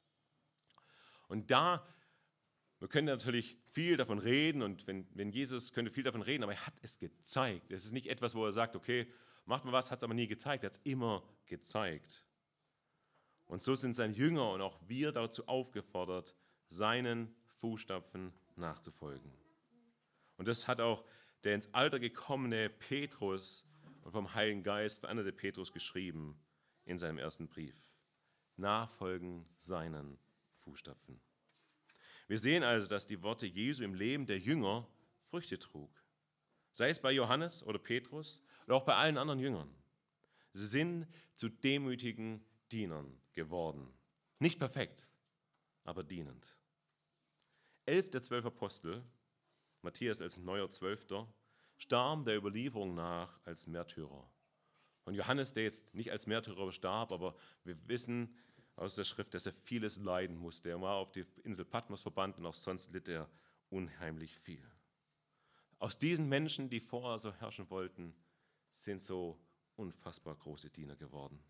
Und da, wir können natürlich viel davon reden und wenn, wenn Jesus könnte viel davon reden, aber er hat es gezeigt. Es ist nicht etwas, wo er sagt, okay, macht mal was, hat es aber nie gezeigt. Er hat es immer gezeigt. Und so sind seine Jünger und auch wir dazu aufgefordert, seinen Fußstapfen nachzufolgen. Und das hat auch der ins Alter gekommene Petrus und vom Heiligen Geist veränderte Petrus geschrieben in seinem ersten Brief. Nachfolgen seinen Fußstapfen. Wir sehen also, dass die Worte Jesu im Leben der Jünger Früchte trug. Sei es bei Johannes oder Petrus oder auch bei allen anderen Jüngern. Sie sind zu demütigen Dienern geworden. Nicht perfekt, aber dienend. Elf der zwölf Apostel, Matthias als neuer Zwölfter, starben der Überlieferung nach als Märtyrer. Und Johannes, der jetzt nicht als Märtyrer starb, aber wir wissen aus der Schrift, dass er vieles leiden musste. Er war auf die Insel Patmos verbannt und auch sonst litt er unheimlich viel. Aus diesen Menschen, die vorher so herrschen wollten, sind so unfassbar große Diener geworden.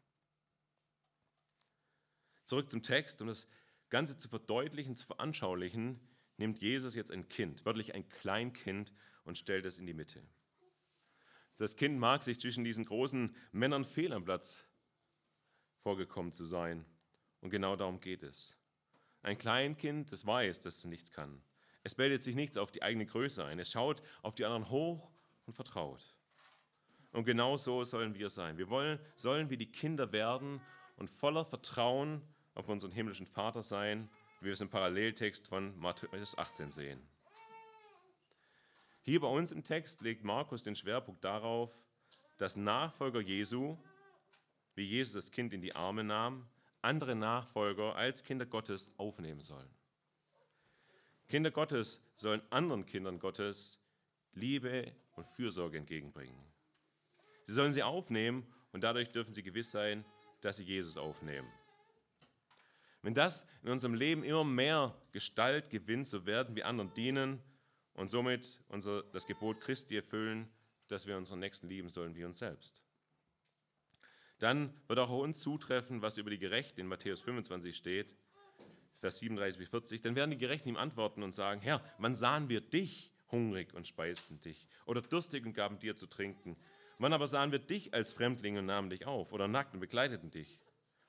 Zurück zum Text, um das Ganze zu verdeutlichen, zu veranschaulichen, nimmt Jesus jetzt ein Kind, wörtlich ein Kleinkind, und stellt es in die Mitte. Das Kind mag sich zwischen diesen großen Männern fehl am Platz vorgekommen zu sein. Und genau darum geht es. Ein Kleinkind, das weiß, dass es nichts kann. Es bildet sich nichts auf die eigene Größe ein. Es schaut auf die anderen hoch und vertraut. Und genau so sollen wir sein. Wir wollen, sollen wie die Kinder werden und voller Vertrauen auf unseren himmlischen Vater sein, wie wir es im Paralleltext von Matthäus achtzehn sehen. Hier bei uns im Text legt Markus den Schwerpunkt darauf, dass Nachfolger Jesu, wie Jesus das Kind in die Arme nahm, andere Nachfolger als Kinder Gottes aufnehmen sollen. Kinder Gottes sollen anderen Kindern Gottes Liebe und Fürsorge entgegenbringen. Sie sollen sie aufnehmen und dadurch dürfen sie gewiss sein, dass sie Jesus aufnehmen. Wenn das in unserem Leben immer mehr Gestalt gewinnt, so werden wir anderen dienen und somit unser, das Gebot Christi erfüllen, dass wir unseren Nächsten lieben sollen wie uns selbst. Dann wird auch auf uns zutreffen, was über die Gerechten in Matthäus fünfundzwanzig steht, Vers siebenunddreißig bis vierzig. Dann werden die Gerechten ihm antworten und sagen, Herr, wann sahen wir dich hungrig und speisten dich oder durstig und gaben dir zu trinken? Wann aber sahen wir dich als Fremdling und nahmen dich auf oder nackt und bekleideten dich?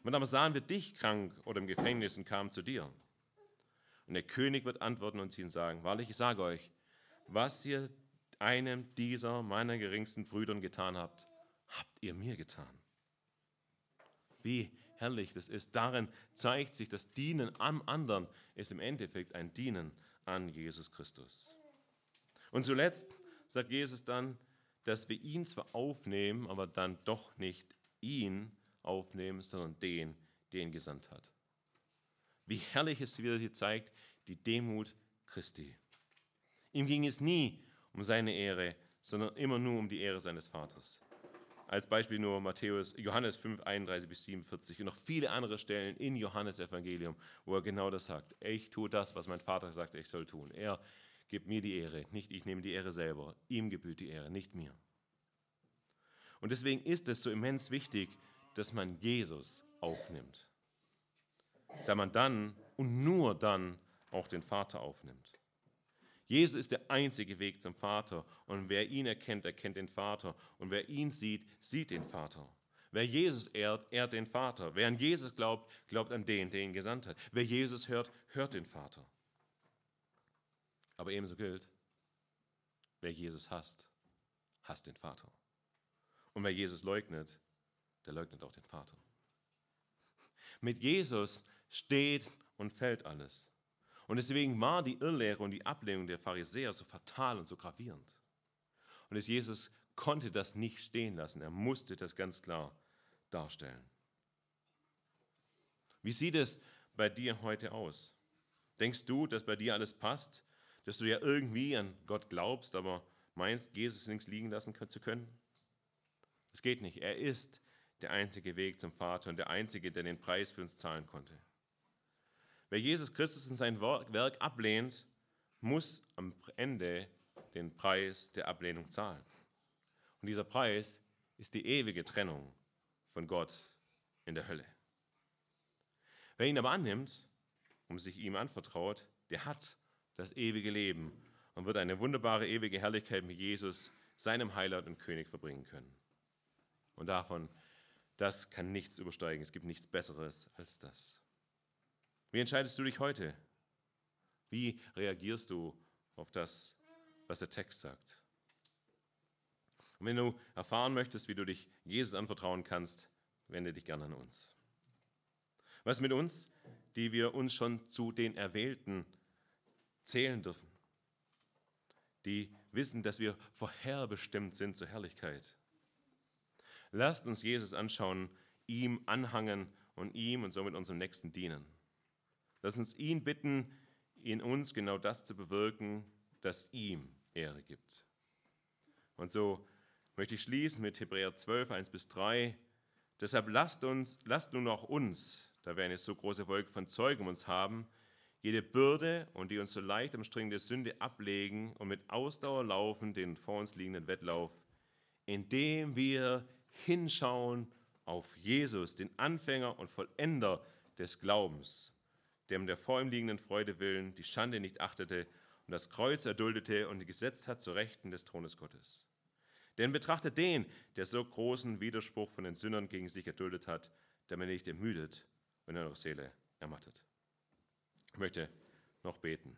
Und aber sahen wir dich krank oder im Gefängnis und kamen zu dir. Und der König wird antworten und zu ihnen sagen, wahrlich, ich sage euch, was ihr einem dieser meiner geringsten Brüdern getan habt, habt ihr mir getan. Wie herrlich das ist. Darin zeigt sich, das Dienen am anderen ist im Endeffekt ein Dienen an Jesus Christus. Und zuletzt sagt Jesus dann, dass wir ihn zwar aufnehmen, aber dann doch nicht ihn aufnehmen, sondern den, der ihn gesandt hat. Wie herrlich es wieder hier zeigt, die Demut Christi. Ihm ging es nie um seine Ehre, sondern immer nur um die Ehre seines Vaters. Als Beispiel nur Matthäus, Johannes fünf, einunddreißig bis siebenundvierzig und noch viele andere Stellen in Johannes Evangelium, wo er genau das sagt. Ich tue das, was mein Vater sagt, ich soll tun. Er gibt mir die Ehre, nicht ich nehme die Ehre selber. Ihm gebührt die Ehre, nicht mir. Und deswegen ist es so immens wichtig, dass man Jesus aufnimmt. Da man dann und nur dann auch den Vater aufnimmt. Jesus ist der einzige Weg zum Vater und wer ihn erkennt, erkennt den Vater und wer ihn sieht, sieht den Vater. Wer Jesus ehrt, ehrt den Vater. Wer an Jesus glaubt, glaubt an den, der ihn gesandt hat. Wer Jesus hört, hört den Vater. Aber ebenso gilt, wer Jesus hasst, hasst den Vater. Und wer Jesus leugnet, der leugnet auch den Vater. Mit Jesus steht und fällt alles. Und deswegen war die Irrlehre und die Ablehnung der Pharisäer so fatal und so gravierend. Und Jesus konnte das nicht stehen lassen. Er musste das ganz klar darstellen. Wie sieht es bei dir heute aus? Denkst du, dass bei dir alles passt? Dass du ja irgendwie an Gott glaubst, aber meinst, Jesus links liegen lassen zu können? Es geht nicht. Er ist der einzige Weg zum Vater und der einzige, der den Preis für uns zahlen konnte. Wer Jesus Christus in sein Werk ablehnt, muss am Ende den Preis der Ablehnung zahlen. Und dieser Preis ist die ewige Trennung von Gott in der Hölle. Wer ihn aber annimmt und sich ihm anvertraut, der hat das ewige Leben und wird eine wunderbare ewige Herrlichkeit mit Jesus, seinem Heiland und König, verbringen können. Und davon, das kann nichts übersteigen. Es gibt nichts Besseres als das. Wie entscheidest du dich heute? Wie reagierst du auf das, was der Text sagt? Und wenn du erfahren möchtest, wie du dich Jesus anvertrauen kannst, wende dich gerne an uns. Was mit uns, die wir uns schon zu den Erwählten zählen dürfen, die wissen, dass wir vorherbestimmt sind zur Herrlichkeit. Lasst uns Jesus anschauen, ihm anhangen und ihm und somit unserem Nächsten dienen. Lass uns ihn bitten, in uns genau das zu bewirken, das ihm Ehre gibt. Und so möchte ich schließen mit Hebräer zwölf, eins bis drei. Deshalb lasst uns, lasst nun auch uns, da wir eine so große Wolke von Zeugen um uns haben, jede Bürde und die uns so leicht umstringende Sünde ablegen und mit Ausdauer laufen den vor uns liegenden Wettlauf, indem wir hinschauen auf Jesus, den Anfänger und Vollender des Glaubens, der um der vor ihm liegenden Freude willen die Schande nicht achtete und das Kreuz erduldete und gesetzt hat zur Rechten des Thrones Gottes. Denn betrachtet den, der so großen Widerspruch von den Sündern gegen sich erduldet hat, damit er nicht ermüdet und eure Seele ermattet. Ich möchte noch beten.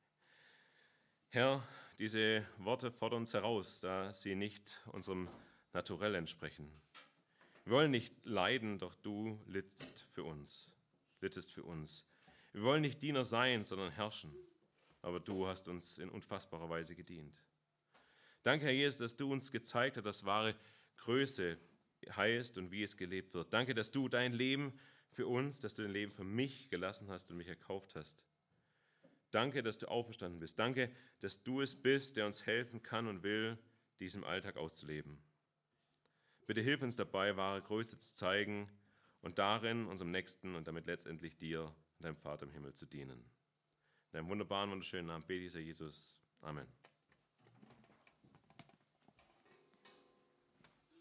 Herr, diese Worte fordern uns heraus, da sie nicht unserem Naturell entsprechen. Wir wollen nicht leiden, doch du littest für uns, littest für uns. Wir wollen nicht Diener sein, sondern herrschen, aber du hast uns in unfassbarer Weise gedient. Danke, Herr Jesus, dass du uns gezeigt hast, dass wahre Größe heißt und wie es gelebt wird. Danke, dass du dein Leben für uns, dass du dein Leben für mich gelassen hast und mich erkauft hast. Danke, dass du auferstanden bist. Danke, dass du es bist, der uns helfen kann und will, diesen Alltag auszuleben. Bitte hilf uns dabei, wahre Größe zu zeigen und darin unserem Nächsten und damit letztendlich dir und deinem Vater im Himmel zu dienen. In deinem wunderbaren, wunderschönen Namen bete ich, Herr Jesus. Amen.